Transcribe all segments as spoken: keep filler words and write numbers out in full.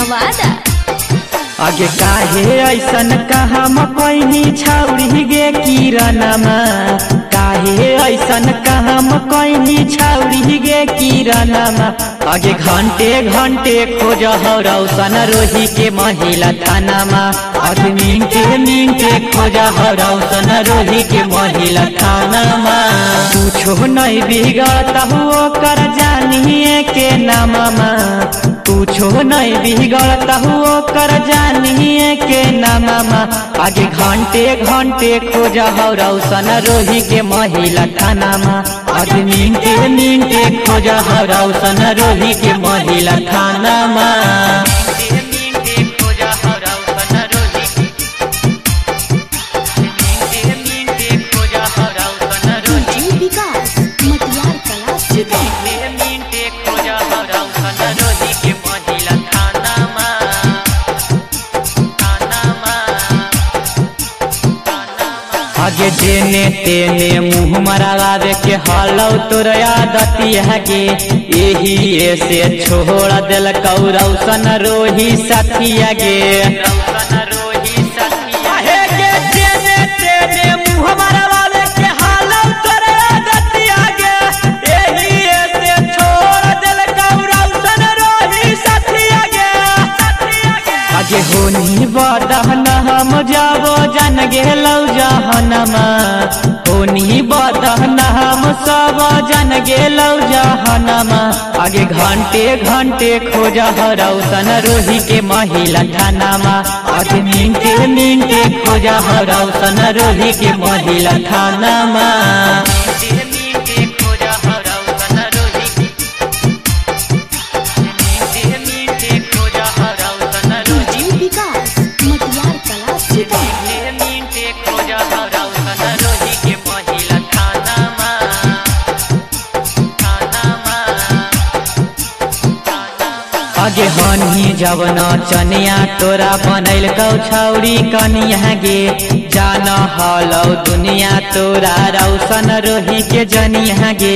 नवादा। आगे काहे ऐसन कहा मकैनी छौरी गे किरणमा, काहे ऐसन कहा मकैनी छौरी गे किरणमा। आगे घंटे घंटे खोज रौशन रोही के महिला थानामा, आगे मिनटे मिनटे खोज रौशन रोही के महिला थानामा। कुछो नहीं बिगड़ता हुओ कर जानिए के नामा, कुछो नहीं बिगड़ता हुओ कर जानिए के नामा। आगे घंटे घंटे खोज रौशन रोही के महिला थानामा, आगे मिनटे मिनटे खोज रौशन रोही के महिला थानामा। आगे जेने तेने मुँह मरावे के हालौ तोर आदतिया गे, यही ऐसे छोड़ दिल रौशन रोही साथिया गे। जेने तेने मुँह मरावे के हालौ तोर आदतिया गे, यही ऐसे छोड़ दिल रौशन रोही साथिया गे। आगे होनी बदहन हम जाबो जन गेलौ जहनमा, होनी बदहन हम सब जन गेलौ जहनमा। आगे घंटे घंटे खोज रौशन रोही के महिला थानामा, आगे मिनटे मिनटे खोज रौशन रोही के महिला थानामा। आगे हनी जवन चनिया तोरा बनैल कौ छौरी कनिया गे, जान हलौ दुनिया तोरा रौशन रोही के जनिया गे।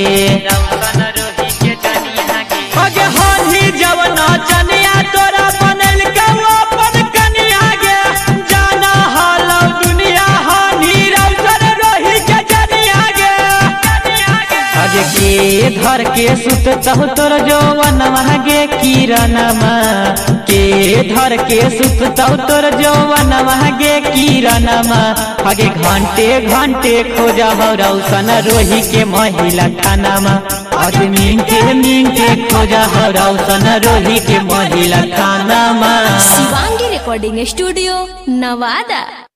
आगे हनी जवन चनिया तोरा बनैल कौ अपन कनिया गे, जान हलौ दुनिया हनी रौशन रोही के जनिया गे। आगे के धर के सुततौ तोर जौवन गे किरणमा, के धर के सुततौ तोर जौवन गे किरणमा। आगे घंटे घंटे खोज रौशन रोही के महिला थानामा, आगे मिनटे मिनटे खोज रौशन रोही के महिला थानामा। Shivangi recording studio Nawada.